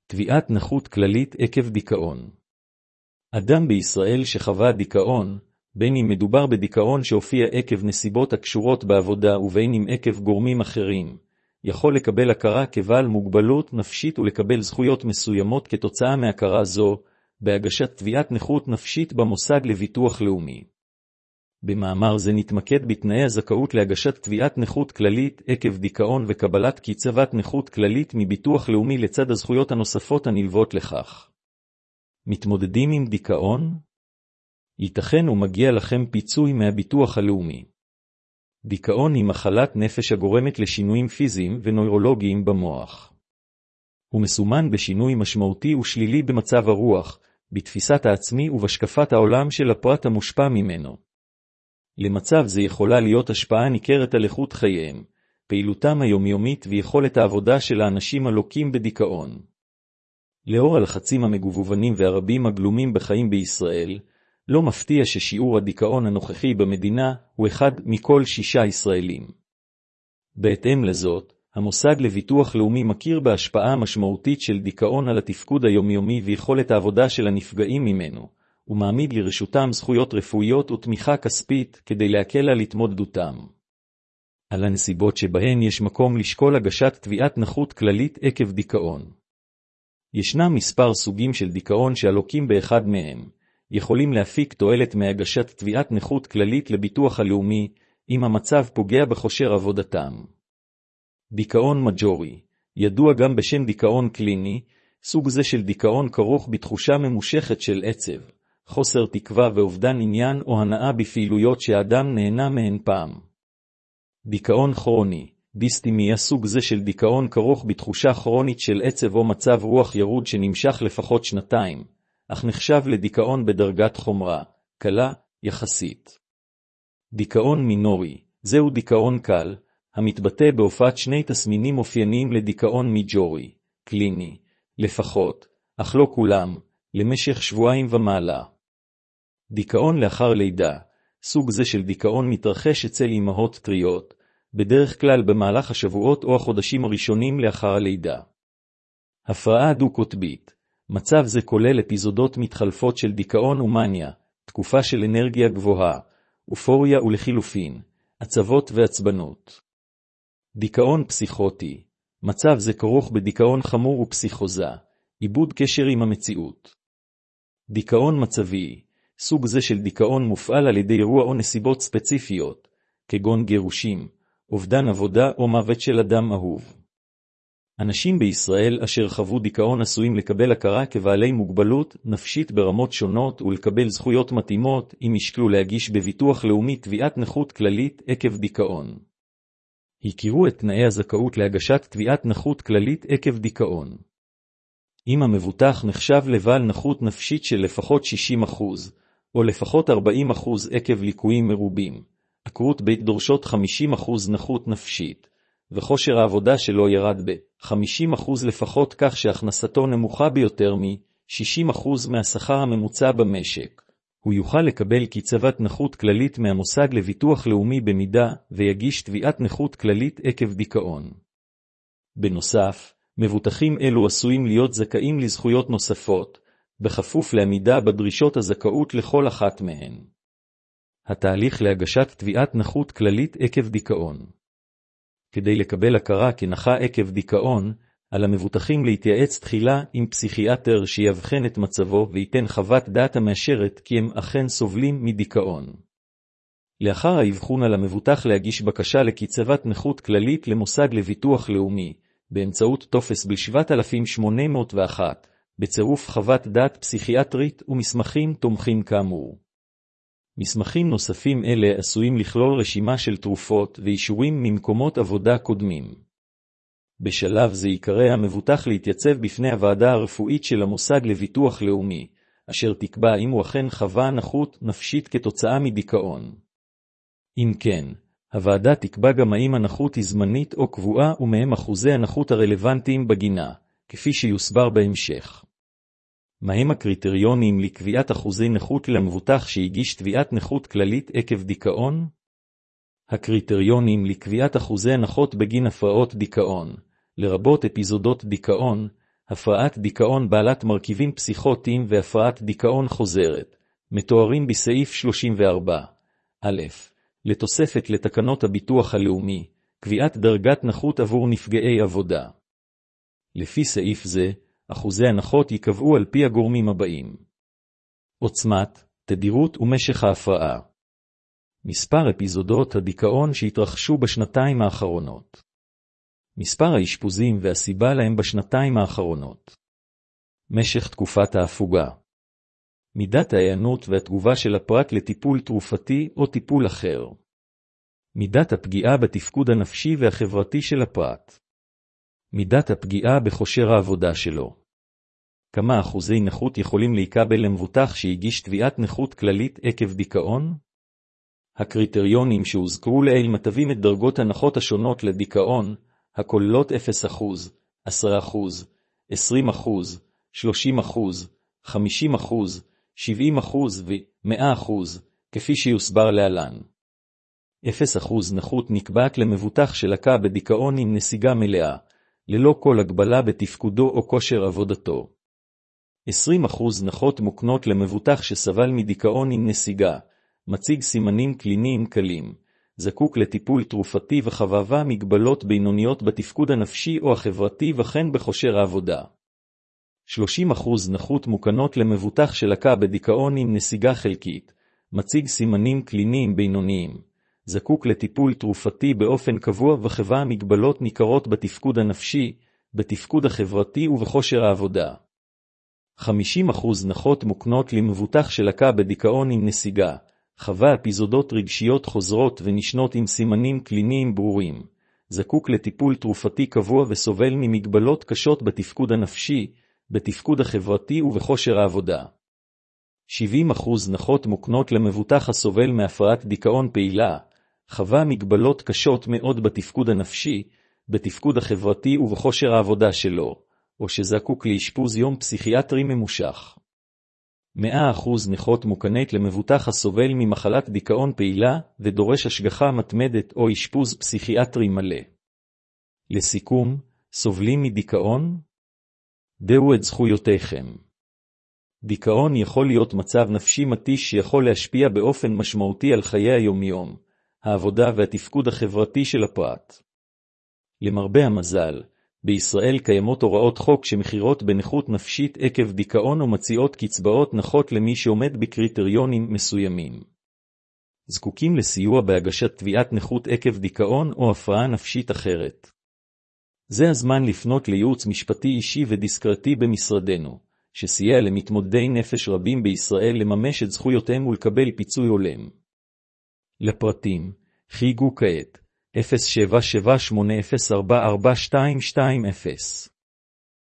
תביעת נכות כללית עקב דיכאון. אדם בישראל שחווה דיכאון, בין אם מדובר בדיכאון שהופיע עקב נסיבות הקשורות בעבודה ובין אם עקב גורמים אחרים, יכול לקבל הכרה כבעל מוגבלות נפשית ולקבל זכויות מסוימות כתוצאה מהכרה זו, בהגשת תביעת נכות נפשית במוסד לביטוח לאומי. במאמר זה נתמקד בתנאי הזכאות להגשת תביעת נכות כללית עקב דיכאון וקבלת קצבת נכות כללית מביטוח לאומי לצד הזכויות הנוספות הנלוות לכך. מתמודדים עם דיכאון? ייתכן ומגיע לכם פיצוי מהביטוח הלאומי. דיכאון היא מחלת נפש הגורמת לשינויים פיזיים ונוירולוגיים במוח. הוא מסומן בשינוי משמעותי ושלילי במצב הרוח, בתפיסת העצמי ובשקפת העולם של הפרט המושפע ממנו. למצב זה יכולה להיות השפעה ניכרת על איכות חייהם, פעילותם היומיומית ויכולת העבודה של האנשים הלוקים בדיכאון. לאור הלחצים המגוונים והרבים הגלומים בחיים בישראל, לא מפתיע ששיעור הדיכאון הנוכחי במדינה הוא 1 מכל 6 ישראלים. בהתאם לזאת, המוסד לביטוח לאומי מכיר בהשפעה המשמעותית של דיכאון על התפקוד היומיומי ויכולת העבודה של הנפגעים ממנו, ומעמיד לרשותם זכויות רפואיות ותמיכה כספית כדי להקל על התמודדותם. על הנסיבות שבהן יש מקום לשקול הגשת תביעת נכות כללית עקב דיכאון. ישנם מספר סוגים של דיכאון שהלוקים באחד מהם, יכולים להפיק תועלת מהגשת תביעת נכות כללית לביטוח הלאומי, אם המצב פוגע בכושר עבודתם. דיכאון מג'ורי, ידוע גם בשם דיכאון קליני, סוג זה של דיכאון כרוך בתחושה ממושכת של עצב, חוסר תקווה ואובדן עניין או הנאה בפעילויות שהאדם נהנה מהן פעם. דיכאון כרוני, דיסטימיה, סוג זה של דיכאון כרוך בתחושה כרונית של עצב או מצב רוח ירוד שנמשך לפחות 2, אך נחשב לדיכאון בדרגת חומרה, קלה יחסית. דיכאון מינורי, זהו דיכאון קל, המתבטא בהופעת 2 תסמינים אופייניים לדיכאון מג'ורי, קליני, לפחות, אך לא כולם, למשך שבועיים ומעלה. דיכאון לאחר לידה, סוג זה של דיכאון מתרחש אצל אמהות טריות, בדרך כלל במהלך השבועות או החודשים הראשונים לאחר הלידה. הפרעה דו-קוטבית, מצב זה כולל אפיזודות מתחלפות של דיכאון ומניה, תקופה של אנרגיה גבוהה, אופוריה ולחילופין, עצבות ועצבנות. דיכאון פסיכוטי, מצב זה כרוך בדיכאון חמור ופסיכוזה, איבוד קשר עם המציאות. דיכאון מצבי, סוג זה של דיכאון מופעל על ידי אירוע או נסיבות ספציפיות, כגון גירושים, אובדן עבודה או מוות של אדם אהוב. אנשים בישראל אשר חוו דיכאון עשויים לקבל הכרה כבעלי מוגבלות נפשית ברמות שונות ולקבל זכויות מתאימות אם ישקלו להגיש בביטוח לאומי תביעת נכות כללית עקב דיכאון. הכירו את תנאי הזכאות להגשת תביעת נכות כללית עקב דיכאון. אם המבוטח נחשב לבעל נכות נפשית של לפחות 60% או לפחות 40% עקב ליקויים מרובים, עקרות בית דורשות 50% נכות נפשית, וכושר העבודה שלו ירד ב-50% לפחות כך שהכנסתו נמוכה ביותר מ-60% מהשכר הממוצע במשק, הוא יוכל לקבל קצבת נכות כללית מהמוסד לביטוח לאומי במידה ויגיש תביעת נכות כללית עקב דיכאון. בנוסף, מבוטחים אלו עשויים להיות זכאים לזכויות נוספות, בכפוף לעמידה בדרישות הזכאות לכל אחת מהן. התהליך להגשת תביעת נכות כללית עקב דיכאון. כדי לקבל הכרה כנכה עקב דיכאון, על המבוטחים להתייעץ תחילה עם פסיכיאטר שיבחן את מצבו וייתן חוות דעת המאשרת כי הם אכן סובלים מדיכאון. לאחר האבחון על המבוטח להגיש בקשה לקצבת נכות כללית למוסד לביטוח לאומי, באמצעות טופס ב-7801, בצירוף חוות דעת פסיכיאטרית ומסמכים תומכים כאמור. מסמכים נוספים אלה עשויים לכלול רשימה של תרופות ואישורים ממקומות עבודה קודמים. בשלב זה יקרא המבוטח להתייצב בפני הוועדה הרפואית של המוסד לביטוח לאומי, אשר תקבע אם הוא אכן חווה נכות נפשית כתוצאה מדיכאון. אם כן, הוועדה תקבע גם האם הנכות היא זמנית או קבועה ומהם אחוזי הנכות הרלוונטיים בגינה, כפי שיוסבר בהמשך. מהם הקריטריונים לקביעת אחוזי נכות למבוטח שהגיש תביעת נכות כללית עקב דיכאון? הקריטריונים לקביעת אחוזי הנחות בגין הפרעות דיכאון, לרבות אפיזודות דיכאון, הפרעת דיכאון בעלת מרכיבים פסיכוטיים והפרעת דיכאון חוזרת, מתוארים בסעיף 34. א', לתוספת לתקנות הביטוח הלאומי, קביעת דרגת נכות עבור נפגעי עבודה. לפי סעיף זה, אחוזי הנחות ייקבעו על פי הגורמים הבאים: עוצמת, תדירות ומשך ההפרעה. מספר אפיזודות הדיכאון שהתרחשו בשנתיים האחרונות. מספר האשפוזים והסיבה להם בשנתיים האחרונות. משך תקופת ההפוגה. מידת ההיענות והתגובה של הפרט לטיפול תרופתי או טיפול אחר. מידת הפגיעה בתפקוד הנפשי והחברתי של הפרט. מידת הפגיעה בכושר העבודה שלו. כמה אחוזי נכות יכולים להיקבל למבוטח שהגיש תביעת נכות כללית עקב דיכאון? הקריטריונים שהוזכרו לעיל מטבים את דרגות הנחות השונות לדיכאון, הכוללות 0%, 10%, 20%, 30%, 50%, 70% ו-100%, כפי שיוסבר להלן. 0% נכות נקבעת למבוטח שלקה בדיכאון עם נסיגה מלאה, ללא כל הגבלה בתפקודו או כושר עבודתו. 20% נכות מוקנות למבוטח שסבל מדיכאון עם נסיגה, מציג סימנים קליניים קלים, זקוק לטיפול תרופתי וחווה מגבלות בינוניות בתפקוד הנפשי או החברתי וכן בכושר העבודה. 30% נכות מוקנות למבוטח שלקה בדיכאון עם נסיגה חלקית, מציג סימנים קליניים בינוניים, זקוק לטיפול תרופתי באופן קבוע וחווה מגבלות ניכרות בתפקוד הנפשי, בתפקוד החברתי ובכושר העבודה. 50% נכות מוקנות למבוטח שלקה בדיכאון עם נסיגה, חווה אפיזודות רגשיות חוזרות ונשנות עם סימנים קליניים ברורים, זקוק לטיפול תרופתי קבוע וסובל ממגבלות קשות בתפקוד הנפשי, בתפקוד החברתי ובכושר העבודה. 70% נכות מוקנות למבוטח הסובל מהפרעת דיכאון פעילה, חווה מגבלות קשות מאוד בתפקוד הנפשי, בתפקוד החברתי ובכושר העבודה שלו, או שזקוק לאשפוז יום פסיכיאטרי ממושך. 100% נכות מוקנית למבוטח הסובל ממחלת דיכאון פעילה ודורש השגחה מתמדת או אשפוז פסיכיאטרי מלא. לסיכום, סובלים מדיכאון? דעו את זכויותיכם. דיכאון יכול להיות מצב נפשי מתיש שיכול להשפיע באופן משמעותי על חיי היומיום, העבודה והתפקוד החברתי של הפרט. למרבה המזל, בישראל קיימות הוראות חוק שמכירות בנכות נפשית עקב דיכאון ומציעות קצבאות נחות למי שעומד בקריטריונים מסוימים. זקוקים לסיוע בהגשת תביעת נכות עקב דיכאון או הפרעה נפשית אחרת. זה הזמן לפנות לייעוץ משפטי אישי ודיסקרטי במשרדנו, שסייע למתמודדי נפש רבים בישראל לממש את זכויותיהם ולקבל פיצוי הולם. לפרטים, חיגו כעת 07780442220